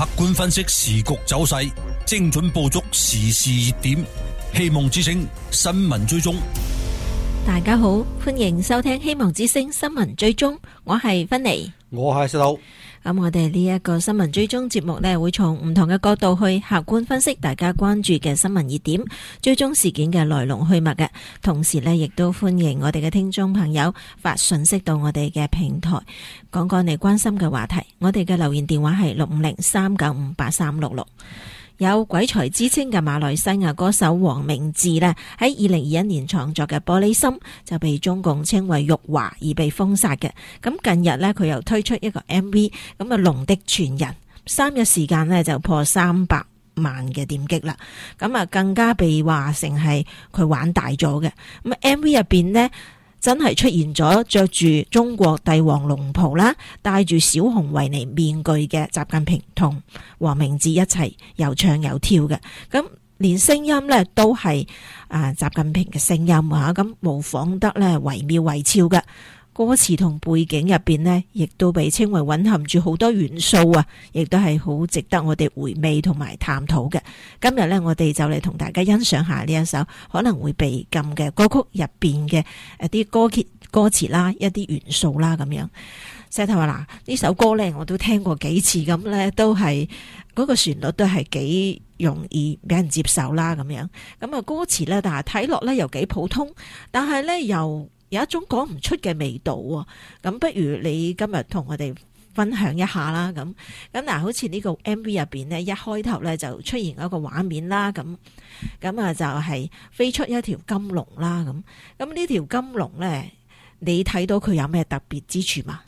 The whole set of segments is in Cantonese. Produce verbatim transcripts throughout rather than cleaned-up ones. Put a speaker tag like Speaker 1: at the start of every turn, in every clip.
Speaker 1: 客觀分析時局走勢，精準捕捉時事熱點。希望之聲新聞追蹤。
Speaker 2: 大家好，歡迎收聽希望之聲新聞追蹤，我係芬妮，
Speaker 3: 我係石頭。
Speaker 2: 咁我哋呢一個新聞追蹤節目呢，會從唔同嘅角度去客觀分析大家關注嘅新聞熱點，追蹤事件嘅來龍去脈嘅。同時呢，亦都歡迎我哋嘅聽眾朋友發信息到我哋嘅平台，講講你關心嘅話題。我哋嘅留言電話係六五零三九五八三六六。有鬼才之稱嘅馬來西亞歌手黃明志呢，喺二零二一年創作嘅《玻璃心》就被中共稱為辱華而被封殺嘅。咁近日呢，佢又推出一個 M V， 咁啊《龍的傳人》，三日時間呢就破三百萬嘅點擊啦。咁啊更加被話成係佢玩大咗嘅。咁 M V 入邊呢，真係出現咗着住中國帝王龍袍啦，戴住小熊維尼面具嘅習近平同黃明志一齊又唱又跳嘅，咁連聲音呢都係啊習近平嘅聲音啊，咁模仿得呢惟妙惟肖嘅。歌詞同背景入邊呢，亦都被稱為蘊含住好多元素啊，亦都係好值得我哋回味同埋探討嘅。今日呢，我哋就嚟同大家欣賞下呢一首可能會被禁嘅歌曲入邊嘅一啲歌詞歌詞啦，一啲元素啦咁樣。石頭話嗱，呢首歌呢，我都聽過幾次，咁呢都係嗰個旋律都係幾容易俾人接受啦咁樣。咁啊歌詞呢，但係睇落呢又幾普通，但係呢又有一種講唔出嘅味道喎，咁不如你今日同我哋分享一下啦，咁咁嗱，好似呢個 M V 入邊呢，一開頭呢就出現一個畫面啦，咁咁啊就係飛出一條金龍啦，咁咁呢條金龍呢，你睇到佢有咩特別之處嘛？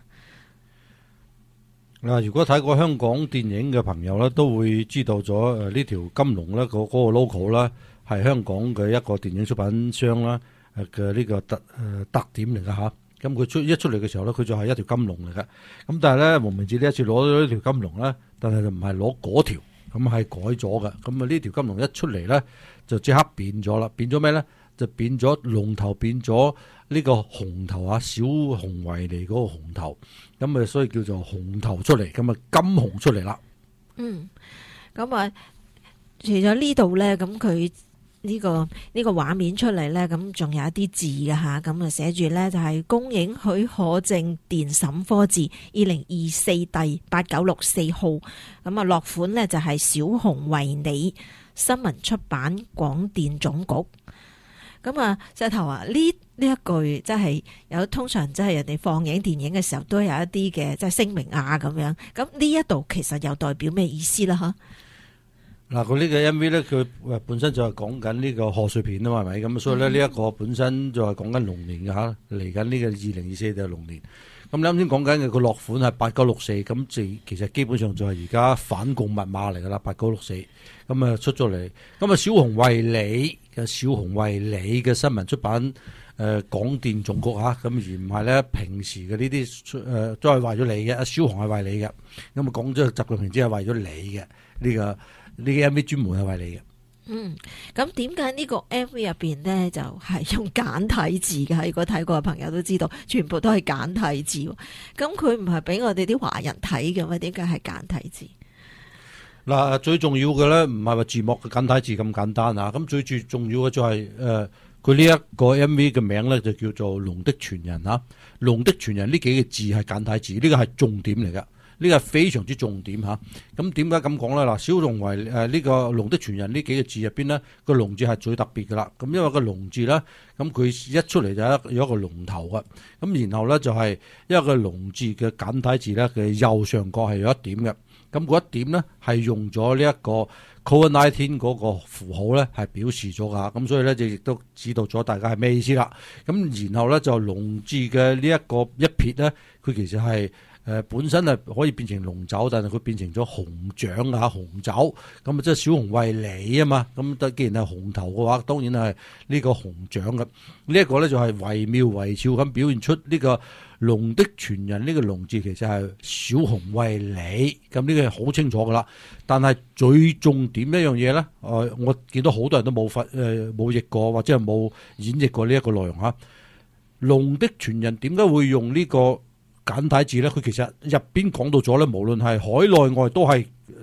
Speaker 3: 嗱，如果睇過香港電影嘅朋友呢，都會知道咗誒呢條金龍呢，嗰嗰個 logo 啦，係香港嘅一個電影出品商啦。誒嘅呢個特誒、呃、特點嚟㗎吓，咁佢出一出嚟嘅時候咧，佢就係一條金龍嚟㗎。咁但係咧，黃明志呢一次攞咗呢條金龍咧，但係就唔係攞嗰條，咁係改咗嘅。咁啊呢條金龍一出嚟咧，就即刻變咗啦，變咗咩咧？就變咗龍頭，變咗呢個熊頭啊，小熊維尼嗰個熊頭，咁啊所以叫做熊頭出嚟，咁啊金熊出嚟啦。
Speaker 2: 嗯，咁啊，除咗呢度咧，咁佢。呢、這個呢、這個畫面出嚟呢，咁仲有一啲字嘅吓，咁啊寫住呢，就係公映許可證電審科字二零二四第八九六四號，咁啊落款呢，就係小熊維尼新聞出版廣電總局。咁啊石頭啊，呢呢一句真係有，通常真係人哋放映電影嘅時候都有一啲嘅即係聲明啊咁樣。咁呢一度其實又代表咩意思啦？吓？
Speaker 3: 嗱，佢呢個 M V 咧，佢本身就係講緊呢個賀歲片啊嘛，係咪？咁所以咧，呢一個本身就係講緊龍年嘅吓，嚟緊呢個二零二四就係龍年。咁你啱先講緊嘅個落款係八九六四，咁即其實基本上就係而家反共密碼嚟噶啦，八九六四。咁啊出咗嚟，咁啊小熊維尼嘅小熊維尼嘅新聞出版誒廣電總局吓，咁而唔係咧平時嘅呢啲誒都係為咗你嘅，阿小熊係為你嘅。咁啊講咗習近平只係為咗你嘅呢個。呢個 M V 專門係為你嘅。
Speaker 2: 嗯，咁點解呢個 M V 入邊呢就係用簡體字嘅？如果睇過嘅朋友都知道，全部都係簡體字。咁佢唔係俾我哋啲華人睇嘅咩？點解係簡體字？
Speaker 3: 嗱，最重要嘅咧，唔係話字幕嘅簡體字咁簡單啊。咁最最重要嘅就係、是、誒，佢呢一個 M V 嘅名咧就叫做《龍的傳人》吓，《龍的傳人》呢幾個字係簡體字，呢、這個係重點嚟噶。呢個係非常之重點嚇，咁點解咁講咧？嗱，小熊維誒呢個龍的傳人呢幾個字入邊呢，個龍字係最特別噶啦。咁因為個龍字咧，咁佢一出嚟就有一個龍頭嘅，咁然後咧就係因為個龍字嘅簡體字咧嘅右上角係有一點嘅，咁嗰一點咧係用咗呢一個 Covid 十九 嗰個符號咧係表示咗噶，咁所以咧就亦都知道咗大家係咩意思啦。咁然後咧就龍字嘅呢一個一撇咧，佢其實係。誒、呃、本身係可以變成龍酒，但係佢變成咗熊掌啊，紅酒咁啊，即係小熊維尼啊嘛。咁既然係紅頭嘅話，當然係呢個紅掌嘅。呢、這、一個咧就係惟妙惟肖咁表現出呢個龍的傳人，呢個龍字其實係小熊維尼。咁呢個係好清楚噶啦。但係最重點一樣嘢咧，誒、呃、我見到好多人都冇發誒冇譯過或者係冇演繹過呢一個內容嚇。龍的傳人點解會用呢、這個簡體字咧？佢其實入邊講到咗咧，無論係海內外都係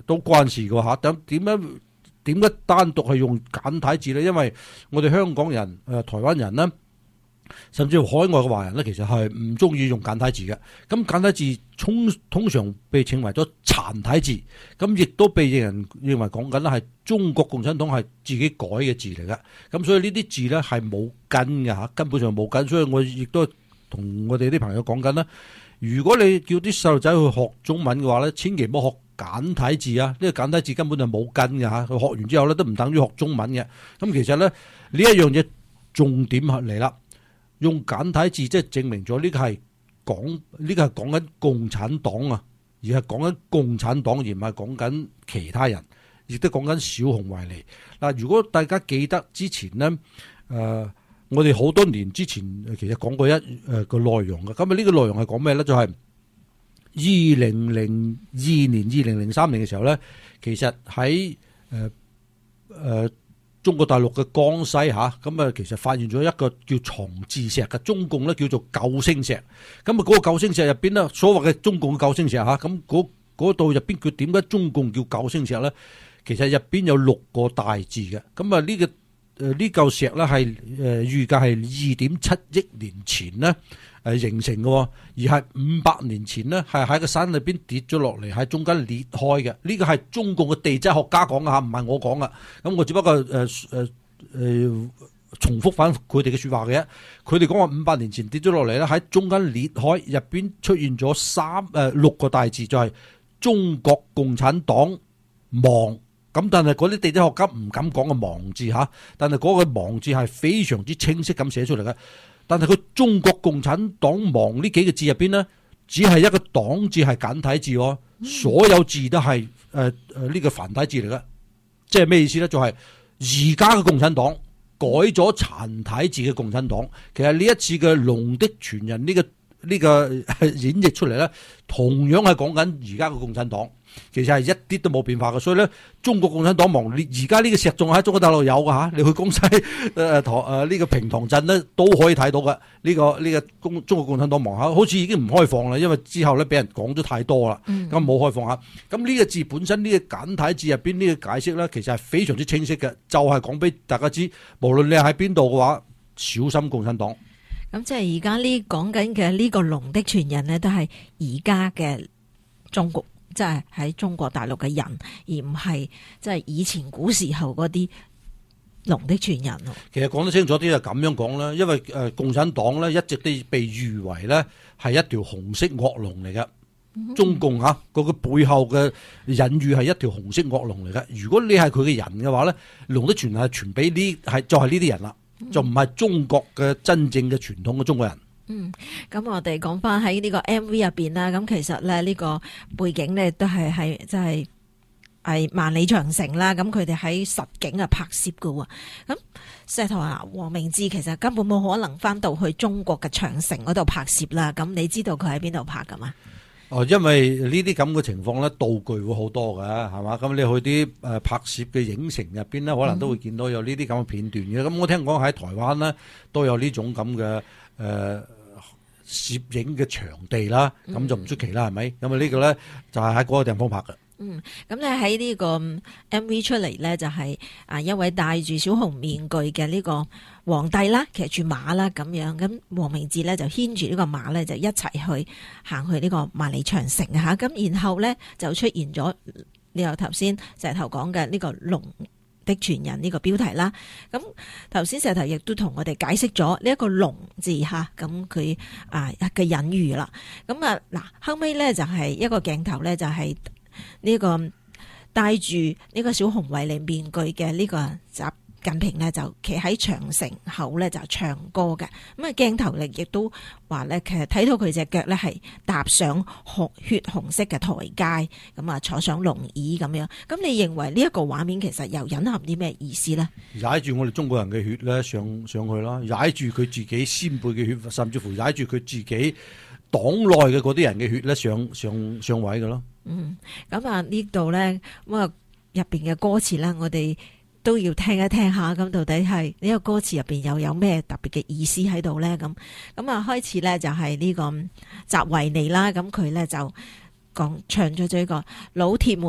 Speaker 3: 都關事嘅嚇。咁點樣點解單獨係用簡體字咧？因為我哋香港人、誒、呃、台灣人咧，甚至乎海外嘅華人咧，其實係唔中意用簡體字嘅。咁簡體字通通常被稱為咗殘體字，咁亦都被人認為講緊咧係中國共產黨係自己改嘅字嚟嘅。咁所以呢啲字咧係冇根嘅嚇，根本上冇根。所以我亦都同我哋啲朋友講緊啦，如果你叫啲細路仔去學中文嘅話咧，千祈唔好學簡體字啊！呢個簡體字根本就冇根嘅嚇，佢學完之後咧都唔等於學中文嘅。咁其實咧呢一樣嘢重點嚟啦。用簡體字即係證明咗呢個係講呢個係講緊共產黨啊，而係講緊共產黨，而唔係講緊其他人，亦都講緊小熊維尼。嗱，如果大家記得之前呢，誒、呃、我哋好多年之前其實講過一誒個內容嘅。咁啊呢個內容係講咩咧？就係二零零二年、二零零三年嘅時候咧，其實喺誒誒中國大陸嘅江西嚇，咁啊其實發現咗一個叫藏字石嘅，中共咧叫做救星石。咁啊嗰個救星石入邊咧，所謂嘅中共嘅救星石嚇，咁嗰嗰度入邊佢點解中共叫救星石咧？其實入邊有六個大字嘅。咁啊呢個誒呢嚿石咧係誒預計係二點七億年前咧誒形成嘅，而係五百年前呢，係喺個山裏邊跌咗落嚟，喺中間裂開嘅。呢個係中共嘅地質學家講嘅嚇，唔係我講嘅。咁我只不過誒誒誒重複翻佢哋嘅説話嘅啫。佢哋講話五百年前跌咗落嚟咧，喺中間裂開，入邊出現咗三誒、呃、六個大字，就係、是、中國共產黨亡。咁但係嗰啲地質學家唔敢講個亡字嚇，但係嗰個亡字係非常之清晰咁寫出嚟嘅。但係佢中國共產黨亡呢幾個字入邊呢，只係一個黨字係簡體字喎，所有字都係誒誒呢個繁體字嚟嘅。即係咩意思咧？就係而家嘅共產黨改咗殘體字嘅共產黨。其實呢一次嘅龍的傳人呢個呢個演繹出嚟咧，同樣係講緊而家嘅共產黨。其實係一啲都冇變化嘅，所以咧中國共產黨亡，你而家呢個石仲喺中國大陸有嘅嚇，你去江西誒塘誒呢個平塘鎮咧都可以睇到嘅。呢、這個呢、這個中中國共產黨亡嚇，好似已經唔開放啦，因為之後咧俾人講咗太多啦，咁冇、嗯、開放嚇。咁呢個字本身呢、這個簡體字入邊呢個解釋咧，其實係非常之清晰嘅，就係講俾大家知，無論你喺邊度嘅話，小心共產黨。
Speaker 2: 咁即係而家呢講緊嘅呢個龍的傳人呢，都係而家嘅中國。即係喺中國大陸嘅人，而唔係即係以前古時候嗰啲龍的傳人咯。其實講得清楚啲就咁樣講啦，因為誒共產黨咧一直都被譽為咧係一條紅色惡龍嚟嘅。嗯、中共嚇嗰個背後嘅隱喻係一條紅色惡龍嚟嘅。如果你係佢嘅人嘅話咧，龍的傳人係傳俾呢係就係呢啲人啦，嗯、就唔係中國嘅真正嘅傳統嘅中國人。嗯，咁我哋講翻喺呢個 M V 入邊啦，咁其實咧呢個背景咧都係係即係係萬里長城啦，咁佢哋喺實景啊拍攝噶喎。咁石頭啊，黃明志其實根本冇可能翻到去中國嘅長城嗰度拍攝啦。咁你知道佢喺邊度拍噶嘛？哦，因為呢啲咁嘅情況咧，道具會好多噶，係嘛？咁你去啲誒拍攝嘅影城入邊咧，可能都會見到有呢啲咁嘅片段嘅。咁、嗯、我聽講喺台灣咧都有呢種咁嘅誒。呃攝影嘅場地啦，咁就唔出奇啦，係咪？咁啊呢個咧就係喺嗰個地方拍嘅。嗯，咁咧喺呢個 M V 出嚟咧，就係啊一位戴住小熊面具嘅呢個皇帝啦，騎住馬啦咁樣。咁黃明志咧就牽住呢個馬咧，就一齊去行去呢個萬里長城嚇。咁然後咧就出現咗你又頭先石頭講嘅呢個龍的傳人呢個標題啦，咁頭先石頭亦都同我哋解釋咗呢一個龍字吓，咁佢啊嘅隱喻啦，咁啊嗱後尾咧就係一個鏡頭咧就係呢個戴住呢個小熊維尼面具嘅呢個習近平咧就企喺長城口咧就唱歌嘅，咁啊鏡頭力亦都話咧其實睇到佢隻腳咧係踏上紅血紅色嘅台階，咁啊坐上龍椅咁樣，咁你認為呢一個畫面其實又隱含啲咩意思咧？踩住我哋中國人嘅血咧上上去啦，踩住佢自己先輩嘅血，甚至乎踩住佢自己黨內嘅嗰啲人嘅血咧上上上位嘅咯。嗯，咁啊呢度咧咁啊入邊嘅歌詞咧，我哋都要聽一聽下，咁到底係呢個歌詞入邊又有咩特別嘅意思喺度咧？咁咁啊，開始咧就係呢個習維尼啦，咁佢咧就講唱咗咗一個老鐵們，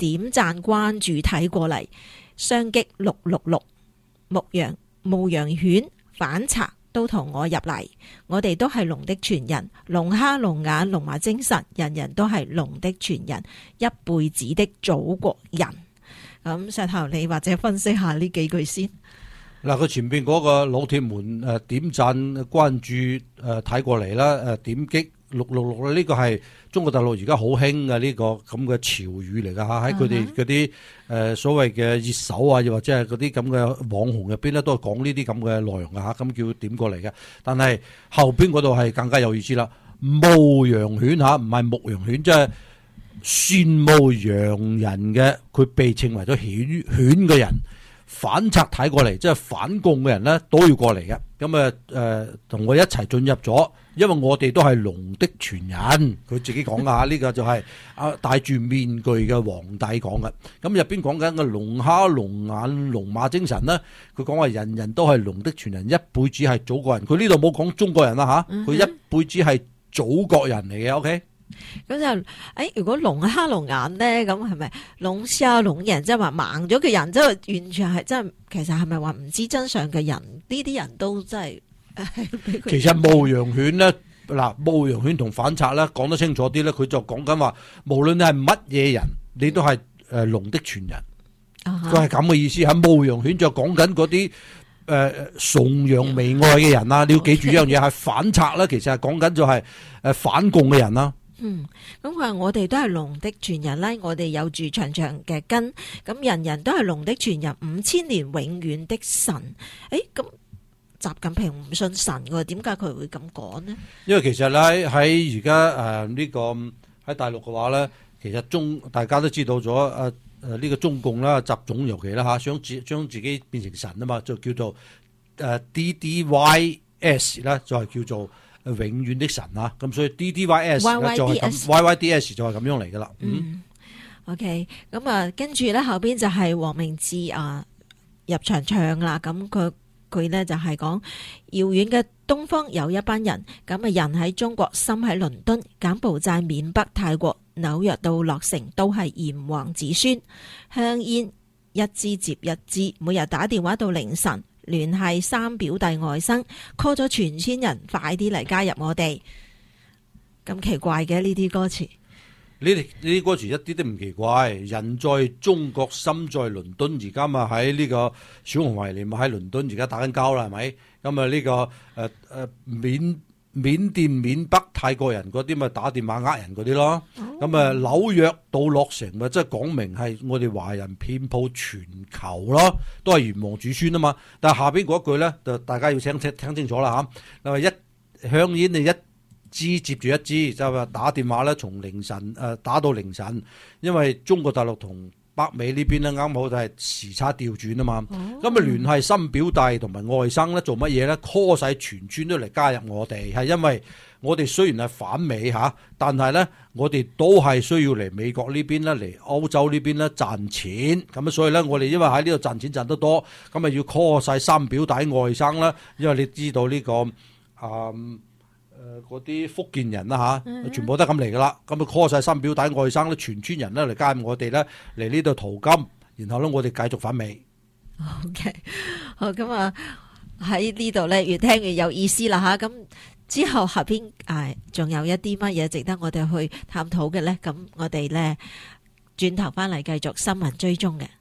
Speaker 2: 點讚關注睇過嚟，雙擊六六六，牧羊牧羊犬反賊都同我入嚟，我哋都係龍的傳人，龍蝦龍眼龍馬精神，人人都係龍的傳人，一輩子的祖國人。咁石頭，你或者分析下呢幾句先。
Speaker 3: 嗱，佢前邊嗰個老鐵們誒點讚關注誒睇過嚟啦，誒點擊六六六咧，呢個係中國大陸而家好興嘅呢個咁嘅潮語嚟㗎嚇，喺佢哋嗰啲誒所謂嘅熱搜啊，又或者係嗰啲咁嘅網紅入邊咧，都係講呢啲咁嘅內容㗎嚇，咁叫點過嚟嘅。但係後邊嗰度係更加有意思啦，牧羊犬嚇，唔係牧羊犬，即係羨慕洋人嘅，佢被稱為咗犬犬嘅人。反賊睇過嚟，即係反共嘅人咧都要過嚟嘅。咁啊誒，同我一齊進入咗，因為我哋都係龍的傳人。佢自己講噶吓，呢個就係啊戴住面具嘅皇帝講嘅。咁入邊講緊個龍蝦龍眼龍馬精神咧，佢講話人人都係龍的傳人，一輩子係祖國人。佢呢度冇講中國人啦吓，佢一輩子係祖國人嚟嘅。OK。
Speaker 2: 咁就誒、哎，如果龍蝦龍眼咧，咁係咪龍蝦龍眼即係話盲咗嘅人，即係完全係真係，其實係咪話唔知真相嘅人？呢啲人都真係。
Speaker 3: 其實牧羊犬咧，嗱牧羊犬同反賊咧，講得清楚啲咧，佢就講緊話，無論你係乜嘢人，你都係誒龍的傳人。佢係咁嘅意思。喺牧羊犬就講緊嗰啲誒崇洋媚外嘅人啦。你要記住一樣嘢，係反賊咧，其實係講緊就係誒反共嘅人啦。
Speaker 2: 嗯，咁佢話我哋都係龍的傳人啦，我哋有住長長嘅根，咁人人都係龍的傳人，五千年永遠的神。誒，咁習近平唔信神嘅，點解佢會咁講呢？因為其實咧喺而家誒呢個喺大陸嘅話咧，其實中大家都知道咗誒誒呢個中共啦，習總尤其啦吓，想自將自己變成神啊嘛，就叫做誒 D D Y S 啦，就係叫做。永遠的神啊，咁所以 D D Y S 咧就係咁 Y Y D S 就係咁樣嚟噶啦。嗯 ，OK， 咁啊，跟住咧後邊就係黃明志啊入場唱啦。咁佢佢咧就係講遙遠嘅東方有一班人，咁啊人喺中國，心喺倫敦，柬埔寨、緬北、泰國、紐約到洛城都係炎黃子孫，香煙一支接一支，每日打電話到凌晨。聯繫三表弟外甥 call 咗全村人，快啲嚟加入我哋。咁奇怪嘅呢啲歌詞，呢啲呢啲歌詞一啲都唔奇怪。人在中國，心在倫敦。而家嘛喺呢個小熊維尼咪喺倫敦而家打緊交啦，係咪？咁啊呢個誒誒緬緬甸、緬北、泰國人嗰啲咪打電話呃人嗰啲咯。咁啊紐約到洛城咪即係講明係我哋華人遍佈全球咯，都係炎黃子孫啊嘛。但係下邊嗰一句咧，就大家要聽聽聽清楚啦嚇。嗱，一香煙你一支接住一支，就話打電話咧，從凌晨誒打到凌晨，因為中國大陸同北美呢邊咧啱好就係時差調轉啊嘛。咁啊聯繫新表弟同埋外甥咧做乜嘢咧 ？call 晒全村都嚟加入我哋，係因為我哋雖然係反美嚇，但係咧我哋都係需要嚟美國呢邊咧，嚟歐洲呢邊咧賺錢。咁啊，所以咧我哋因為喺呢度賺錢賺得多，咁啊要 call 晒三表弟外甥啦。因為你知道呢、這個啊誒嗰啲福建人啦嚇，嗯、全部都咁嚟噶啦。咁啊 call 晒三表弟外甥咧，全村人咧嚟加入我哋咧嚟呢度淘金，然後咧我哋繼續反美。OK， 好咁啊喺呢度咧越聽越有意思啦嚇咁。之後下邊誒仲有一啲乜嘢值得我哋去探討嘅咧？咁我哋咧轉頭翻嚟繼續新聞追蹤嘅，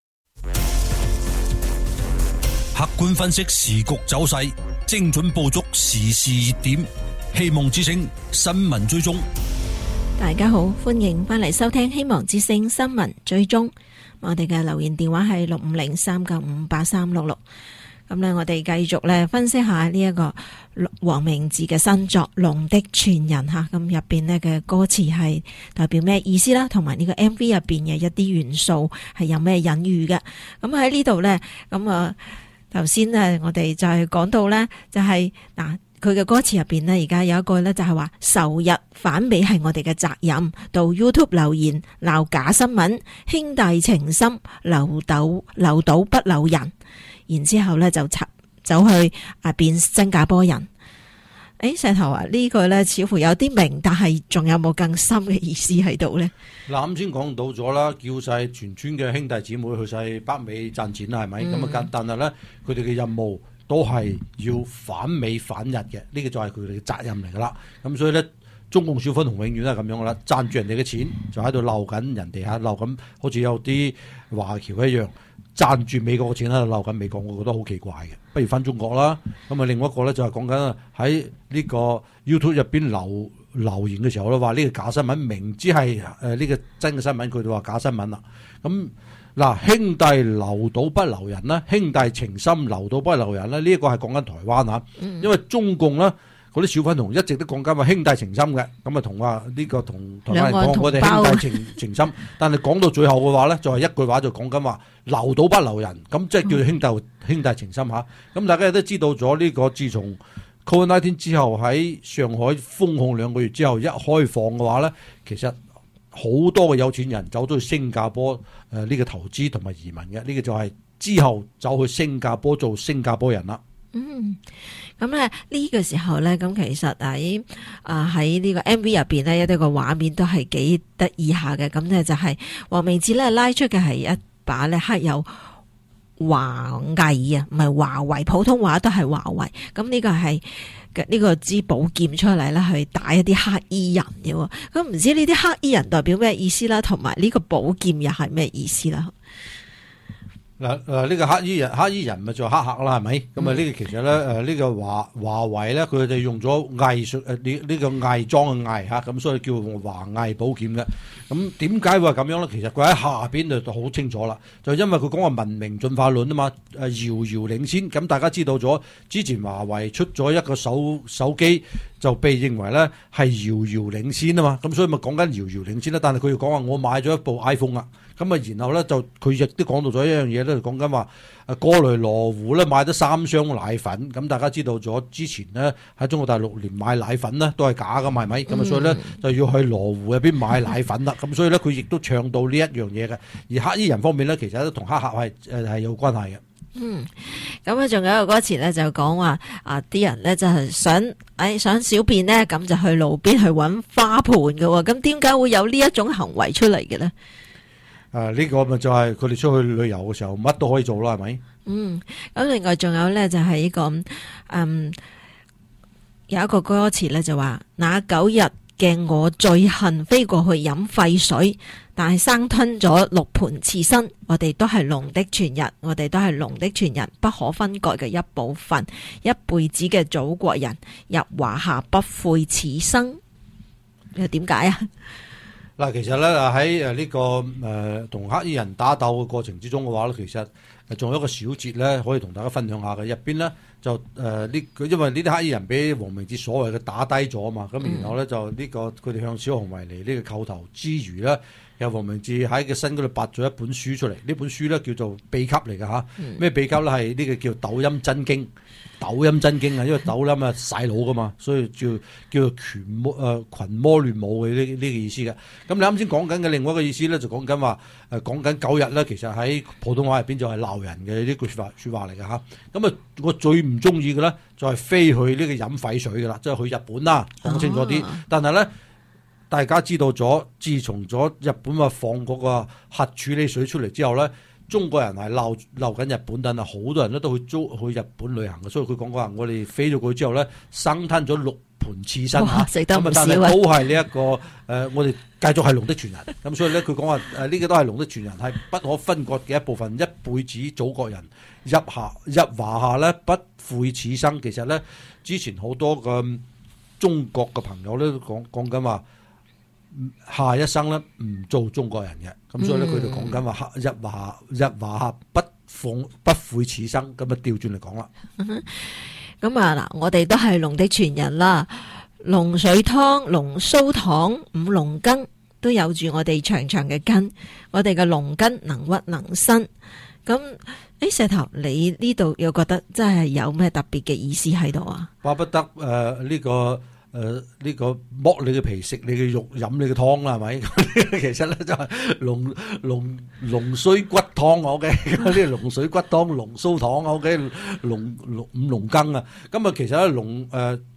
Speaker 1: 客觀分析時局走勢，精準捕捉時事熱點，希望之聲新聞追蹤。
Speaker 2: 大家好，歡迎翻嚟收聽希望之聲新聞追蹤。我哋嘅留言電話係六五零三九五八三六六。咁咧，我哋繼續咧分析下呢一個黃明志嘅新作《龍的傳人》吓，咁入邊咧嘅歌詞係代表咩意思啦？同埋呢個 M V 入邊嘅一啲元素係有咩隱喻嘅？咁喺呢度咧，咁啊頭先咧我哋就係講到咧，就係嗱佢嘅歌詞入邊咧，而家有一個咧就係話仇日反美係我哋嘅責任，到 YouTube 留言鬧假新聞，兄弟情深留島留島不留人。然之後咧就走去啊變新加坡人， 誒，石頭啊，呢個咧似乎有啲明，但係仲有冇更深嘅意思喺度咧？
Speaker 3: 嗱，啱先講到咗啦，叫晒全村嘅兄弟姊妹去晒北美賺錢啦，係咪？咁啊、嗯，但係咧，佢哋嘅任務都係要反美反日嘅，呢、這個就係佢哋嘅責任嚟噶啦。咁所以咧，中共小粉紅永遠都係咁樣噶啦，賺住人哋嘅錢，就喺度鬧緊人哋嚇，鬧緊好似有啲華僑一樣。賺住美國嘅錢喺度鬧緊美國，我覺得好奇怪嘅。不如翻中國啦。咁啊，另外一個咧就係講緊喺呢個 YouTube 入邊留留言嘅時候咧，話呢個假新聞，明知係誒呢個真嘅新聞，佢哋話假新聞啦。咁嗱，兄弟留島不留人啦，兄弟情深留島不留人啦。呢一個係講緊台灣嚇，因為中共咧。嗰啲小粉紅一直都講緊話兄弟情深嘅，咁啊同話呢個同台灣人講我哋兄弟情情深，但係講到最後嘅話咧，就係、是、一句話就講緊話留島不留人，咁即係叫兄弟、嗯、兄弟情深嚇。咁大家都知道咗呢、這個，自從 Covid 十九 之後喺上海封控兩個月之後一開放嘅話咧，其實好多嘅有錢人走咗去新加坡誒呢、呃這個投資同埋移民嘅，呢、這個就係之後走去新加坡做新加坡人啦。
Speaker 2: 嗯，咁咧呢個時候咧，咁其實喺啊喺呢個 M V 入邊咧，有啲個畫面都係幾得意下嘅。咁咧就係黃明志咧拉出嘅係一把咧刻有華為啊，唔係華為，普通話都係華為。咁呢個係嘅呢個支寶劍出嚟啦，去打一啲黑衣人嘅。咁唔知呢啲黑衣人代表咩意思啦？同埋呢個寶劍又係咩意思啦？
Speaker 3: 嗱誒呢個黑衣人，黑衣人咪就黑客啦，係咪？咁啊呢個其實咧誒呢個華華為咧，佢哋用咗偽術誒呢呢個偽裝嘅偽嚇，咁所以叫華偽寶劍嘅。咁點解會係咁樣咧？其實佢喺下邊就好清楚啦，就因為佢講話文明進化論啊嘛，誒遙遙領先。咁大家知道咗之前華為出咗一個手手機，就被認為咧係遙遙領先啊嘛。咁所以咪講緊遙遙領先啦。但係佢要講話我買咗一部 iPhone 啊。咁啊，然後咧就佢亦都講到咗一樣嘢咧，就講緊話誒過來羅湖咧買咗三箱奶粉，咁大家知道咗之前呢，喺中國大陸連買奶粉呢都係假噶，係咪？咁啊、嗯，所以咧就要去羅湖入邊買奶粉啦。咁所以咧佢亦都唱到呢一樣嘢嘅。而黑衣人方面咧，其實都同黑客係誒係有關係嘅。嗯，
Speaker 2: 咁啊，仲有一個歌詞咧就講話啊，啲人咧就係想誒、哎、想小便呢，咁就去路邊去揾花盆嘅。咁點解會有呢一種行為出嚟嘅咧？
Speaker 3: 誒、啊，呢、這個咪就係佢哋出去旅遊嘅時候，乜都可以做啦，係咪？
Speaker 2: 嗯，咁另外仲有咧，就係呢、這個，嗯，有一個歌詞咧就話：那九日嘅我最恨飛過去飲廢水，但係生吞咗六盤刺身。我哋都係龍的傳人，我哋都係龍的傳人，不可分割嘅一部分，一輩子嘅祖國人，入華夏不悔此生。又點解啊？
Speaker 3: 嗱，其實咧喺誒呢個誒同黑衣人打鬥嘅過程之中嘅話咧，其實仲有一個小節咧，可以同大家分享下嘅。入邊咧就誒呢，因為呢啲黑衣人俾黃明志所謂嘅打低咗啊嘛，咁、嗯、然後咧就呢、這個佢哋向小熊維尼呢個叩頭之餘咧，有黃明志喺個身嗰度拔咗一本書出嚟。呢本書咧叫做秘笈嚟㗎嚇，咩、嗯、秘笈咧係呢個叫抖音真經。抖音真經啊，因為抖音啊洗腦噶嘛，所以叫叫做群魔誒群魔亂舞嘅呢呢個意思嘅。咁你啱先講緊嘅另外一個意思咧，就講緊話誒講緊九日咧，其實喺普通話入邊就係鬧人嘅呢句説話説話嚟嘅嚇。咁啊，我最唔中意嘅咧就係飛去呢個飲廢水嘅啦，即係去日本啦，講清楚啲。啊、但係咧，大家知道咗，自從咗日本話放嗰個核處理水出嚟之後咧。中國人係鬧鬧緊日本，但係好多人咧都去租去日本旅行嘅，所以佢講話我哋飛咗過去之後咧，生吞咗六盤刺身嚇，
Speaker 2: 食得唔少啊！
Speaker 3: 但係都係呢一個誒、呃，我哋繼續係龍的傳人，咁所以咧佢講話誒呢個都係龍的傳人，係不可分割嘅一部分，一輩子祖國人入下入華夏咧不悔此生。其實咧之前好多嘅中國嘅朋友咧都講講緊話。下一生咧唔做中國人嘅，咁所以咧佢哋講緊話入華入華夏不放不悔此生，咁啊調轉嚟講啦。
Speaker 2: 咁啊嗱，我哋都係龍的傳人啦，龍水湯、龍鬚糖、五龍根都有住我哋長長嘅根，我哋嘅龍根能屈能伸。咁誒，石頭，你呢度又覺得真係有咩特別嘅意思喺度啊？
Speaker 3: 巴不得誒呢、呃這個。誒呢、呃這個剝你嘅皮食你嘅肉飲你嘅湯啦係咪？其實咧就係龍龍龍鬚骨湯 OK，呢個龍水骨湯、龍鬚糖 OK，龍龍五龍羹啊。咁啊其實咧龍誒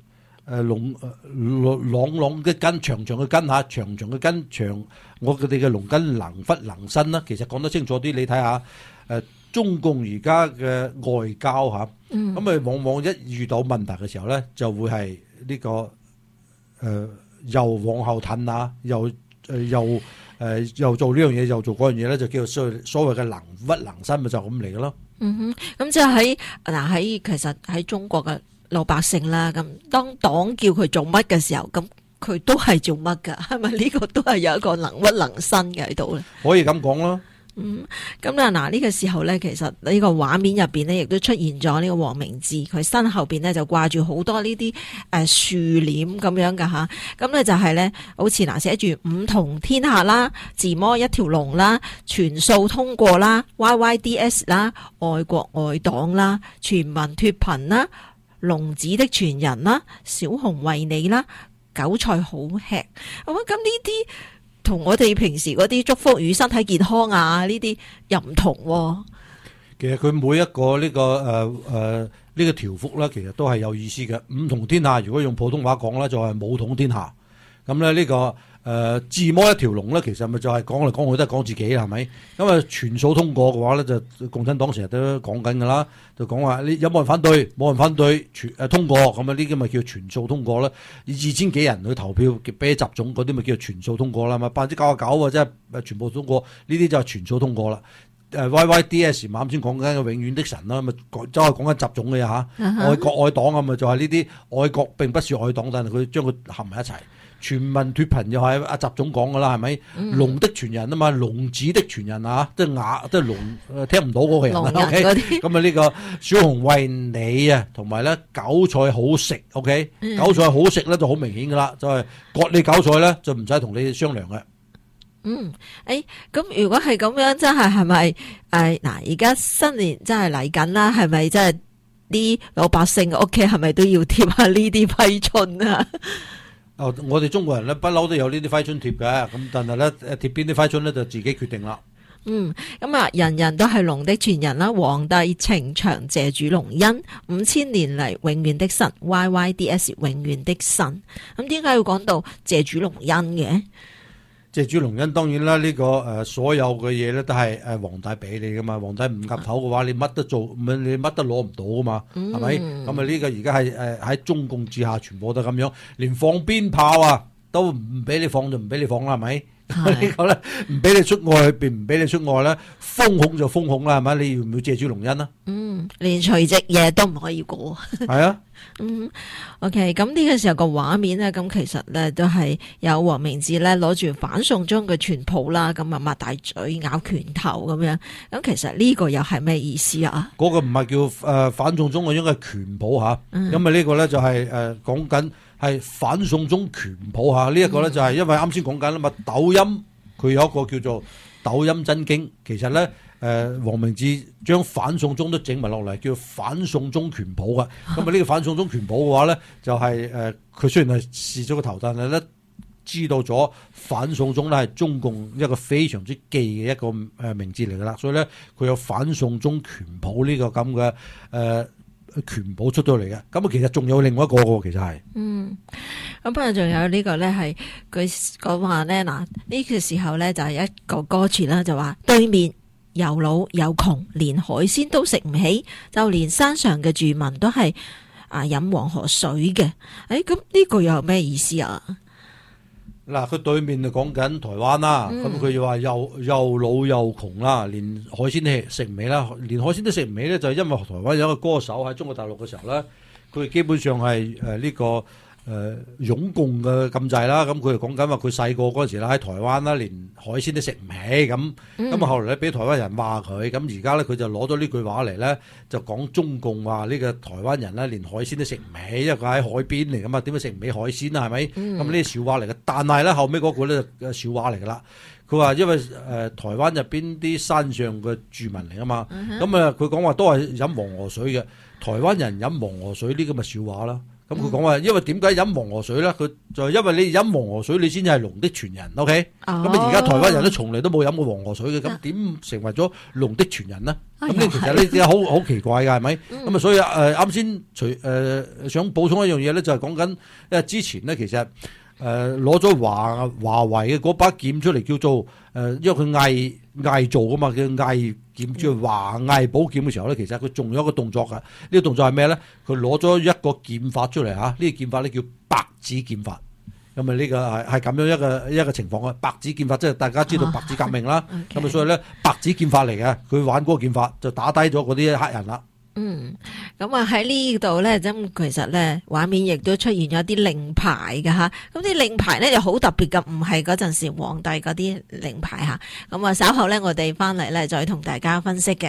Speaker 3: 誒龍誒朗朗嘅根，長長嘅根嚇，長長嘅根長，我哋嘅龍根能屈能伸啦。其實講得清楚啲，你睇下誒中共而家嘅外交嚇，咁啊往往一遇到問題嘅時候咧，就會係呢個誒又往後褪啊，又誒又誒又做呢樣嘢，又做嗰樣嘢咧，就叫做所所謂嘅能屈能伸，咪就咁嚟嘅咯。
Speaker 2: 嗯哼，咁即係喺嗱喺其實喺中國嘅老百姓啦，咁當黨叫佢做乜嘅時候，咁佢都係做乜噶？係咪呢個都係有一個能屈能伸嘅喺度咧？
Speaker 3: 可以咁講咯。
Speaker 2: 嗯，咁啊嗱呢個時候咧，其實呢個畫面入邊咧，亦都出現咗呢個黃明志，佢身後邊咧就掛住好多呢啲誒樹簾咁樣噶吓，咁咧就係咧，好似嗱寫住五同天下啦，自摸一條龍啦，全數通過啦 ，Y Y D S 啦，愛國愛黨啦，全民脫貧啦，龍子的傳人啦，小熊為你啦，韭菜好吃，咁咁呢啲。同我哋平時嗰啲祝福與身體健康啊呢啲又唔同喎。
Speaker 3: 其實佢每一個呢、這個誒誒呢個條幅咧，其實都係有意思嘅。五統天下，如果用普通話講咧，就係武統天下。咁咧呢個誒、呃、自摸一條龍咧，其實咪就係講嚟講去都係講自己啦，係咪？咁啊全數通過嘅話咧，就共產黨成日都講緊㗎啦，就講話你有冇人反對？冇人反對，全誒、呃、通過咁啊！呢啲咪叫全數通過啦。二千幾人去投票俾習總嗰啲咪叫全數通過啦嘛，百分之九十九啊，即係全部通過，呢啲就係全數通過啦。誒 Y Y D S 啱先講緊嘅永遠的神啦，咪就係講緊習總嘅嚇，愛國愛黨啊嘛，就係呢啲愛國並不是愛黨，但係佢將佢合埋一齊。全民脫貧又係阿習總講噶啦，係咪？龍的傳人啊嘛，龍子的傳人啊，即係啞，即係龍聽唔到嗰個人啦。O K，咁啊呢個小熊為你啊，同埋咧韭菜好食。O K，韭菜好食咧就好明顯噶啦，就係割你韭菜咧就唔使同你商量嘅。
Speaker 2: 嗯，誒，咁如果係咁樣，真係係咪誒嗱？而家新年真係嚟緊啦，係咪真係啲老百姓嘅屋企係咪都要貼下呢啲揮春啊？
Speaker 3: 哦，我哋中國人咧不嬲都有呢啲揮春貼嘅，咁但係咧貼邊啲揮春咧就自己決定啦。
Speaker 2: 嗯，咁啊，人人都係龍的傳人啦，皇帝情長謝主隆恩，五千年嚟永遠的神 Y Y D S 永遠的神。咁點解要講到謝主隆恩嘅？
Speaker 3: 謝主隆恩當然啦，呢、這個誒、呃、所有嘅嘢咧都係誒皇帝俾你噶嘛，皇帝唔岌頭嘅話，你乜都做，唔你乜都攞唔到噶嘛，係咪、嗯？咁啊呢個而家係誒喺中共之下全部都咁樣，連放鞭炮啊都唔俾你放就唔俾你放啦，係咪？呢個咧唔俾你出外邊，唔俾你出外咧，封控就封控啦，係咪？你要唔要謝主隆恩啊？嗯，
Speaker 2: 連除夕夜都唔可以過。
Speaker 3: 係啊。
Speaker 2: 嗯 ，OK， 咁呢個時候個畫面咧，咁其實咧都係有黃明志咧攞住反送中嘅拳袍啦，咁啊擘大嘴咬拳頭咁樣，咁其實呢個又係咩意思啊？
Speaker 3: 嗰個唔係叫誒反送中嘅，應該係拳袍吓，咁啊呢個咧就係誒講緊係反送中拳袍吓，呢一個咧就係因為啱先講緊啦嘛，抖音佢有一個叫做抖音真經，其實咧。誒，黃明志將反送中都整埋落嚟，叫反送中拳袍噶。咁啊，呢個反送中拳袍嘅話咧，就係誒，佢雖然係試咗個頭，但係咧知道咗反送中咧係中共一個非常之忌嘅一個誒名字嚟噶啦，所以咧佢有反送中拳袍呢個咁嘅誒拳袍出咗嚟嘅。咁啊，其實仲有另外一個嘅，其實係嗯，
Speaker 2: 咁不過仲有呢個咧係佢講話咧嗱，呢個時候咧就係一個歌詞啦，就話對面。又老又窮，連海鮮都食唔起，就連山上嘅住民都係啊飲黃河水嘅。誒，咁呢個又係咩意思啊？
Speaker 3: 嗱，佢對面就講緊台灣啦，咁佢就話又又老又窮啦，連海鮮都食唔起啦，連海鮮都食唔起咧，就係因為台灣有一個歌手喺中國大陸嘅時候咧，佢基本上係誒呢個。誒擁共嘅咁滯啦，咁佢就講緊話佢細個嗰陣時啦，喺台灣啦，連海鮮都食唔起咁，咁啊後來咧俾台灣人話佢，咁而家咧佢就攞咗呢句話嚟咧，就講中共話呢個台灣人咧連海鮮都食唔起，因為佢喺海邊嚟噶嘛，點解食唔起海鮮啊？係咪？咁呢啲笑話嚟嘅，但係咧後尾嗰個咧就笑話嚟噶啦。佢話因為誒、呃、台灣入邊啲山上嘅住民嚟啊嘛，咁啊佢講話都係飲黃河水嘅，台灣人飲黃河水呢個咪笑話啦。 咁佢講話，因為點解飲黃河水咧？佢就係因為你飲黃河水，你先至係龍的傳人。O K，咁啊而家台灣人都從嚟都冇飲過黃河水嘅，咁點成為咗龍的傳人呢？咁呢其實呢啲好好奇怪㗎，係咪？咁啊所以誒啱先除誒想補充一樣嘢咧，就係講緊，因為之前咧其實。誒攞咗華華為嘅嗰把劍出嚟叫做誒、呃，因為佢偽偽造噶嘛，叫偽劍，叫華偽寶劍嘅時候咧，其實佢仲有一個動作㗎。呢、這個動作係咩咧？佢攞咗一個劍法出嚟嚇，呢、這個劍法咧叫白紙劍法。咁啊呢個係係咁樣一個一個情況啊。白紙劍法即係大家知道白紙革命啦。咁啊、okay. 所以咧白紙劍法嚟嘅，佢玩嗰個劍法就打低咗嗰啲黑人啦。
Speaker 2: 嗯，咁啊喺呢度咧，咁其實咧畫面亦都出現咗啲令牌嘅吓，咁啲令牌咧就好特別嘅，唔係嗰陣時皇帝嗰啲令牌吓。咁啊稍後咧我哋翻嚟咧再同大家分析嘅。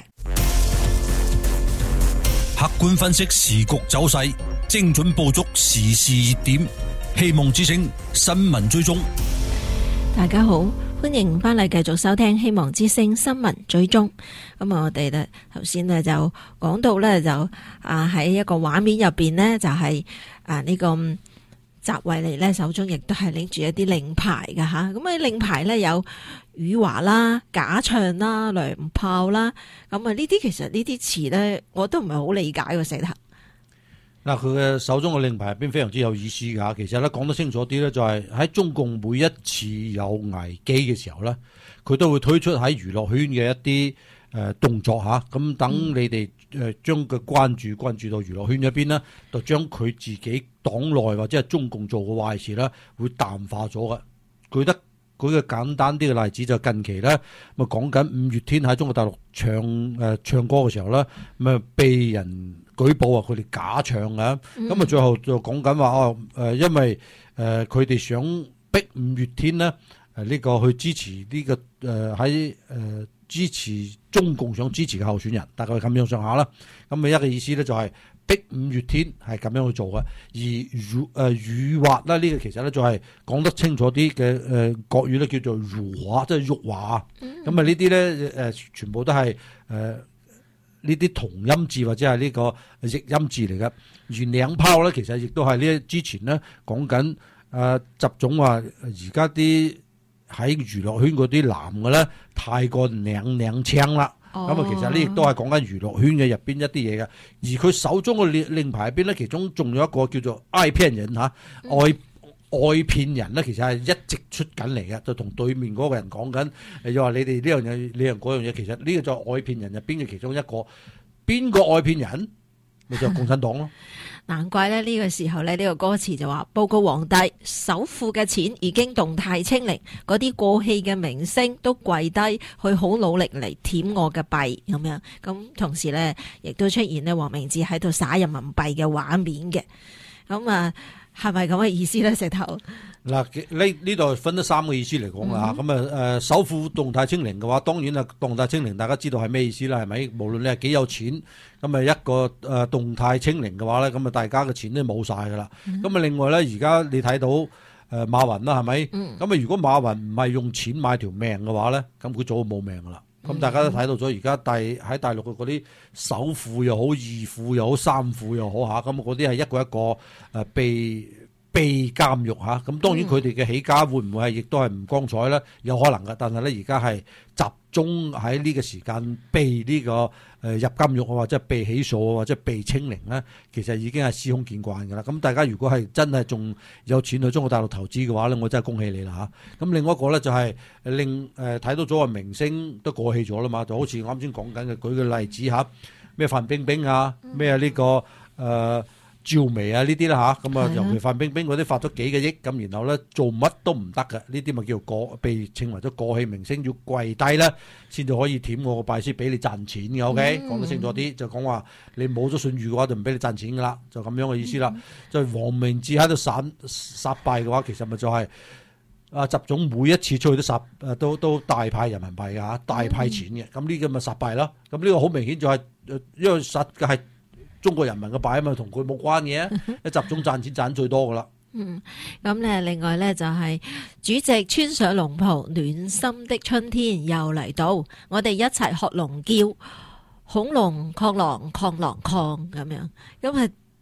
Speaker 1: 客觀分析時局走勢，精準捕捉時事熱點，希望之聲新聞追蹤。
Speaker 2: 大家好，歡迎翻嚟繼續收聽希望之聲新聞追蹤。咁啊，我哋咧頭先咧就講到咧就啊喺一個畫面入邊呢，就係啊呢個習維尼咧手中亦都係拎住一啲令牌㗎吓。咁啊令牌咧有羽華啦、假唱啦、糧炮啦。咁啊呢啲其實呢啲詞咧我都唔係好理解喎，石頭。
Speaker 3: 嗱，佢嘅手中嘅令牌入邊非常之有意思㗎。其實咧講得清楚啲咧，就係喺中共每一次有危機嘅時候咧，佢都會推出喺娛樂圈嘅一啲誒動作嚇。咁等你哋誒將佢關注關注到娛樂圈入邊呢，就將佢自己黨內或者係中共做嘅壞事咧，會淡化咗嘅。舉得舉個簡單啲嘅例子，就近期咧，咪講緊五月天喺中國大陸唱誒、呃、唱歌嘅時候咧，咪被人舉報啊，佢哋假唱啊，咁啊、嗯、最後就講緊話哦誒，因為誒佢哋想逼五月天呢，誒、呃、呢、這個去支持呢、這個誒喺誒支持中共想支持嘅候選人，大概咁樣上下啦。咁啊一個意思咧就係逼五月天係咁樣去做嘅，而辱誒辱華啦呢個其實咧就係講得清楚啲嘅誒國語咧叫做辱華，即係辱華。咁啊呢啲咧誒全部都係誒。呃呢啲同音字或者係呢個譯音字嚟嘅，而糧炮咧其實亦都係呢之前咧講緊誒習總話而家啲喺娛樂圈嗰啲男嘅咧太過領領槍啦，咁啊、哦、其實呢亦都係講緊娛樂圈嘅入邊一啲嘢嘅，而佢手中嘅令令牌入邊咧，其中仲有一個叫做愛騙人嚇愛。嗯愛騙人咧，其實係一直出緊嚟嘅，就同對面嗰個人講緊，又話你哋呢樣嘢，呢樣嗰樣嘢，其實呢個就係愛騙人入邊嘅其中一個，邊個愛騙人，咪就係共產黨咯。
Speaker 2: 難怪咧呢個時候咧呢個歌詞就話報告皇帝，首富嘅錢已經動態清零，嗰啲過氣嘅明星都跪低去好努力嚟舔我嘅幣咁樣，咁同時咧亦都出現咧黃明志喺度撒人民幣嘅畫面嘅，咁啊。係咪咁嘅意思咧？石頭
Speaker 3: 嗱，呢呢度分咗三個意思嚟講啦。咁啊誒，首富動態清零嘅話，當然啊，動態清零大家知道係咩意思啦，係咪？無論你係幾有錢，咁啊一個誒動態清零嘅話咧，咁啊大家嘅錢都冇晒噶啦。咁啊、嗯、另外咧，而家你睇到誒馬雲啦，係咪？咁啊、嗯、如果馬雲唔係用錢買條命嘅話咧，咁佢早就冇命噶啦。咁、嗯、大家都睇到咗，而家大喺大陸嘅嗰啲首富又好、二富又好、三富又好嚇，咁嗰啲係一個一個誒被被監獄嚇。咁當然佢哋嘅起家會唔會係亦都係唔光彩咧？有可能嘅，但係咧而家係集中喺呢個時間被呢個誒入監獄啊，或者被起訴啊，或者被清零咧，其實已經係司空見慣㗎啦。咁大家如果係真係仲有錢去中國大陸投資嘅話咧，我真係恭喜你啦嚇。咁另外一個咧就係令誒睇到咗個明星都過氣咗啦嘛，就好似我啱先講緊嘅，舉個例子嚇，咩范冰冰啊，咩呢、呢個誒。呃趙薇啊呢啲啦嚇，咁啊尤其范冰冰嗰啲發咗幾個億，咁然後咧做乜都唔得嘅，呢啲咪叫過被稱為咗過氣明星，要跪低咧先至可以舔我個拜師俾你賺錢嘅。OK，講得清楚啲，就講話你冇咗信譽嘅話就唔俾你賺錢噶啦，就咁樣嘅意思啦。嗯、就係黃明志喺度散撒幣嘅話，其實咪就係啊習總每一次出去都撒誒都都大派人民幣嘅嚇，大派錢嘅，咁呢個咪撒幣咯。咁呢個好明顯就係、是、因為撒嘅係中國人民嘅幣啊嘛，同佢冇關嘅，一集中賺錢賺最多噶啦。
Speaker 2: 嗯，咁咧，另外咧就係主席穿上龍袍，暖心的春天又嚟到，我哋一齊學龍叫，恐龍抗狼抗狼抗咁樣。咁啊，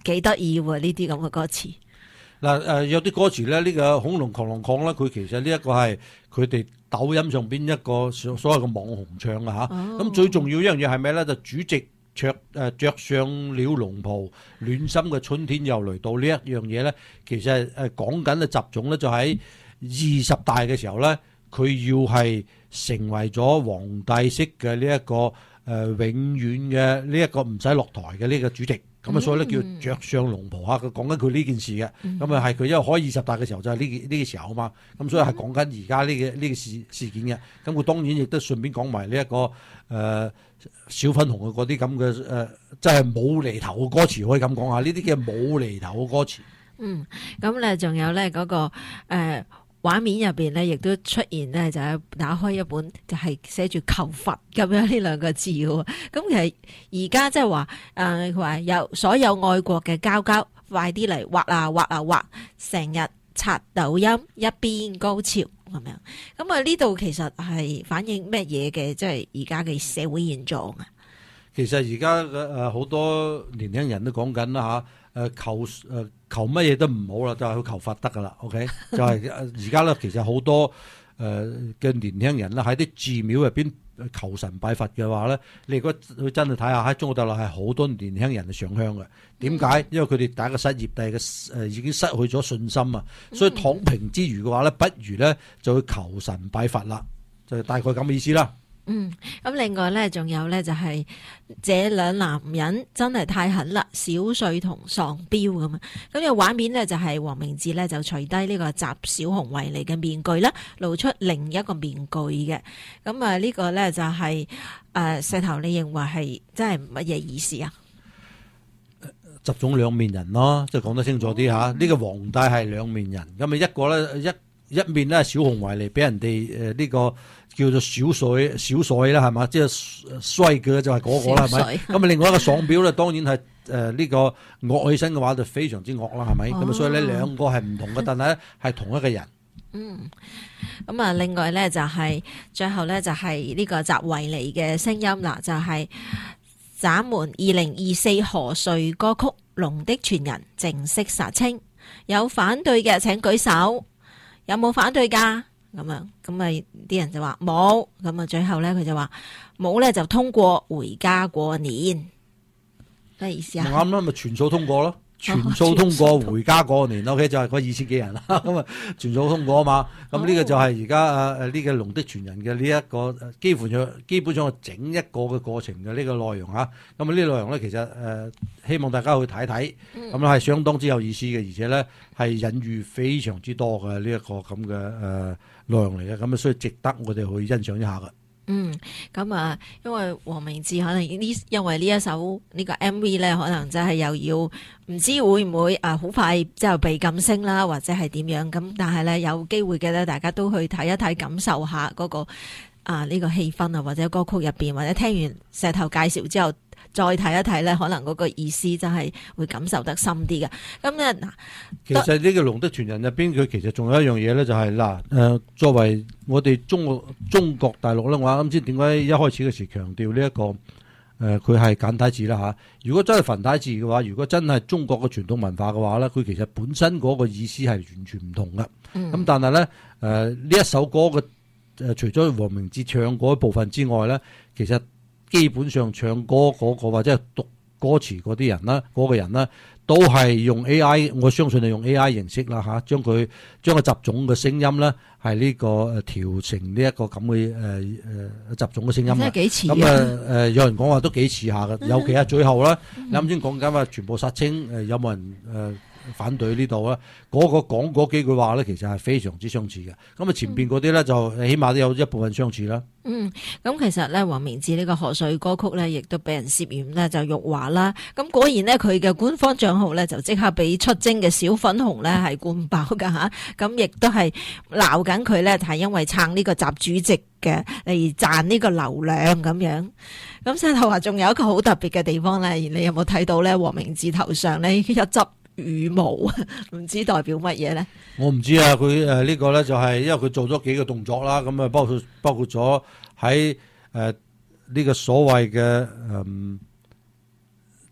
Speaker 2: 幾得意喎呢啲咁嘅歌詞。
Speaker 3: 嗱誒有啲歌詞咧，呢、這個恐龍狂狼狂咧，佢其實呢一個係佢哋抖音上邊一個所所謂嘅網紅唱嘅嚇。咁、哦、最重要一樣嘢係咩咧？就主席着誒著上了龍袍，暖心嘅春天又嚟到呢一樣嘢咧。其實誒講緊嘅習總咧，就喺二十大嘅時候咧，佢要係成為咗皇帝式嘅呢一個誒、呃、永遠嘅呢一個唔使落台嘅呢個主席。咁啊，嗯、所以咧叫着上龍袍嚇，佢講緊佢呢件事嘅。咁啊係佢因為開二十大嘅時候就係呢呢個時候啊嘛。咁所以係講緊而家呢個呢個事事件嘅。咁佢當然亦都順便講埋呢一個誒、呃、小粉紅嘅嗰啲咁嘅誒，即係冇厘頭嘅歌詞，可以咁講下。呢啲叫冇厘頭嘅歌詞。嗯，
Speaker 2: 咁咧仲有咧嗰、那個誒。呃畫面入邊咧，亦都出現咧，就係打開一本就係寫住求佛咁樣呢兩個字嘅。咁其實而家即係話，誒佢話有所有愛國嘅交交，快啲嚟畫啊畫啊畫，成日刷抖音一邊高潮咁樣。咁啊呢度其實係反映咩嘢嘅？即係而家嘅社會現狀啊。
Speaker 3: 其實而家嘅誒好多年輕人都講緊啦嚇，誒求誒求乜嘢都唔好啦，就係、是、去求佛得噶啦。OK，就係而家咧，其實好多誒嘅年輕人咧喺啲寺廟入邊求神拜佛嘅話咧，你如果去真係睇下喺中國大陸係好多年輕人係上香嘅。點解？因為佢哋第一個失業，第二個誒已經失去咗信心啊，所以躺平之餘嘅話咧，不如咧就去求神拜佛啦，就大概咁嘅意思啦。
Speaker 2: 嗯，咁另外咧，仲有咧就係、是、這兩男人真係太狠啦，小帥同喪彪咁啊！咁呢個畫面咧就係黃明志咧就除低呢個集小熊維尼嘅面具啦，露出另一個面具嘅。咁啊呢個咧就係、是、誒、呃、石頭，你認為係真係乜嘢意思啊？
Speaker 3: 習總兩面人咯，即係講得清楚啲吓。呢、嗯這個皇帝係兩面人，咁啊一個咧一一面咧小熊維尼俾人哋誒呢個。叫做小帥小帥啦，係嘛？即係衰嘅就係嗰個啦，係咪？咁啊，另外一個喪彪咧，當然係誒呢個惡起身嘅話就非常之惡啦，係咪？咁啊、哦，所以呢兩個係唔同嘅，但係咧係同一個人。
Speaker 2: 嗯，咁啊，另外咧就係、是、最後咧就係呢個集維尼嘅聲音啦，就係咱們二零二四賀歲歌曲《龍的傳人》正式殺青，有反對嘅請舉手，有冇反對噶？咁樣，咁啊啲人就話冇，咁啊最後咧佢就話冇咧就通過回家過年，咩意思啊？
Speaker 3: 啱啦，咪全數通過咯，全數通過回家過年，O K 就係嗰二千幾人啦，咁啊全數通過啊嘛，咁呢個就係而家誒誒呢個龍的傳人嘅呢一個幾乎上基本上整一個嘅過程嘅呢個內容吓，咁啊呢內容咧其實誒、呃、希望大家去睇睇，咁咧係相當之有意思嘅，而且咧係隱喻非常之多嘅呢一個咁嘅誒。內容嚟嘅，咁啊，所以值得我哋去欣賞一下噶。
Speaker 2: 嗯，咁啊，因為黃明志可能呢，因為呢一首呢個 M V 咧，可能真係又要唔知會唔會啊，好快之後被禁聲啦，或者係點樣咁？但係咧有機會嘅咧，大家都去睇一睇，感受下嗰個啊呢個氣氛啊，或者歌曲入邊，或者聽完石頭介紹之後。再睇一睇咧，可能嗰個意思真係會感受得深啲嘅。咁咧嗱，
Speaker 3: 其實呢個龍的傳人入邊，佢其實仲有一樣嘢咧，就係嗱，誒，作為我哋中國中國大陸咧，我啱先點解一開始嘅時強調呢一個誒，佢係簡體字啦吓。如果真係繁體字嘅話，如果真係中國嘅傳統文化嘅話咧，佢其實本身嗰個意思係完全唔同嘅。咁、嗯、但係咧，誒、呃、呢一首歌嘅誒、呃，除咗黃明志唱嗰一部分之外咧，其實。基本上唱歌嗰、那個或者係讀歌詞嗰啲人啦，嗰、那個人啦，都係用 A I， 我相信係用 A I 形式啦吓，將佢將個習總嘅聲音咧係呢個誒調成呢一個咁嘅誒誒習總嘅聲音啊。咁啊誒，有人講話都幾似下嘅，尤其係最後啦，你啱先講緊話全部殺青，誒有冇人誒？呃反對呢度咧，嗰、那個講嗰幾句話咧，其實係非常之相似嘅。咁啊，前邊嗰啲咧就起碼都有一部分相似啦。嗯，咁其實咧，黃明志呢個賀歲歌曲咧，亦都俾人涉嫌咧就辱華啦。咁果然呢，佢嘅官方賬號咧就即刻俾出征嘅小粉紅咧係灌爆噶吓。咁亦都係鬧緊佢咧，係因為撐呢個習主席嘅嚟賺呢個流量咁樣。咁石頭話仲有一個好特別嘅地方咧，你有冇睇到咧？黃明志頭上呢，一執羽毛，唔知代表乜嘢咧？我唔知啊，佢誒呢個咧就係因為佢做咗幾個動作啦，咁啊包括包括咗喺誒呢個所謂嘅誒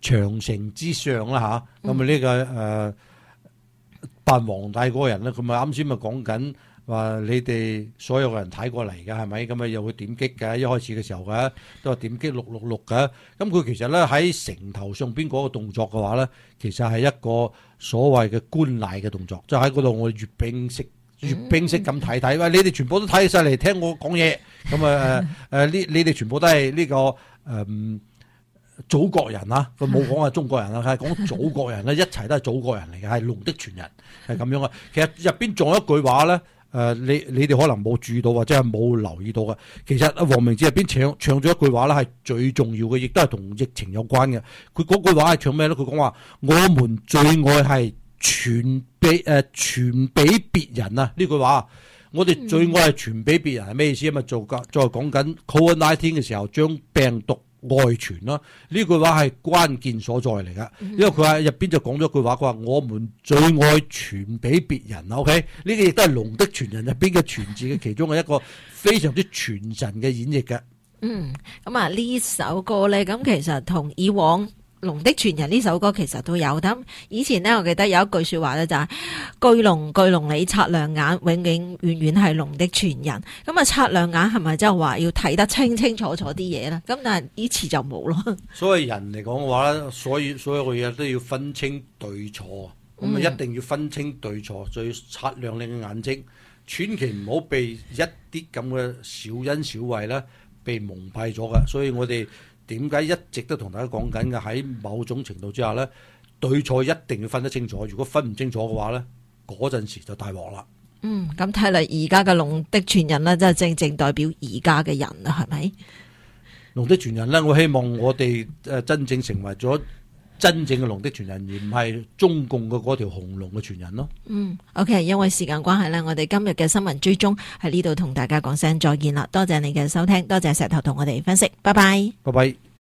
Speaker 3: 長城之上啦吓，咁啊呢個誒、呃、扮皇帝嗰個人咧，佢咪啱先咪講緊話你哋所有嘅人睇過嚟嘅係咪？咁啊又會點擊嘅，一開始嘅時候嘅都係點擊六六六嘅。咁佢其實咧喺城頭上邊嗰個動作嘅話咧，其實係一個所謂嘅官禮嘅動作，就喺嗰度我哋閱兵式。閱兵式咁睇睇，喂，你哋全部都睇晒嚟聽我講嘢，咁啊誒誒，呢你哋全部都係呢、這個誒、嗯、祖國人啊，佢冇講係中國人啊，係講祖國人咧，一齊都係祖國人嚟嘅，係龍的傳人，係咁樣嘅。其實入邊仲有一句話咧，誒、呃，你你哋可能冇注意到或者係冇留意到嘅，其實啊黃明志入邊唱唱咗一句話咧，係最重要嘅，亦都係同疫情有關嘅。佢嗰句話係唱咩咧？佢講話我們最愛係。傳俾誒傳俾別人啊！呢句話，我哋最愛係傳俾別人係咩意思啊？嘛做緊再講緊 Covid 十九 嘅時候，將病毒外傳咯。呢句話係關鍵所在嚟噶，因為佢喺入邊就講咗句話，佢話我們最愛傳俾別人。OK，呢個亦都係龍的傳人入邊嘅傳字嘅其中嘅一個非常之傳神嘅演繹嘅。
Speaker 2: 嗯，咁啊呢首歌咧，咁其實同以往。龍的傳人呢首歌其實都有，咁以前呢，我記得有一句說話咧就係、是、巨龍巨龍你擦亮眼，永永遠遠係龍的傳人。咁啊擦亮眼係咪即係話要睇得清清楚楚啲嘢咧？咁但係呢次就冇咯。
Speaker 3: 所謂人嚟講嘅話咧，所以所有嘅嘢都要分清對錯，咁啊、嗯、一定要分清對錯，就要擦亮你嘅眼睛，千祈唔好被一啲咁嘅小恩小惠咧被蒙蔽咗㗎。所以我哋。點解一直都同大家講緊嘅？喺某種程度之下咧，對錯一定要分得清楚。如果分唔清楚嘅話咧，嗰陣時就大鑊啦。
Speaker 2: 嗯，咁睇嚟而家嘅龍的傳人咧，真係正正代表而家嘅人啦，係咪？
Speaker 3: 龍的傳人咧，我希望我哋誒真正成為咗真正嘅龍的傳人，而唔係中共嘅嗰條紅龍嘅傳人咯。
Speaker 2: 嗯 ，OK， 因為時間關係咧，我哋今日嘅新聞追蹤喺呢度同大家講聲再見啦。多謝你嘅收聽，多謝石頭同我哋分析，拜拜。
Speaker 3: 拜拜。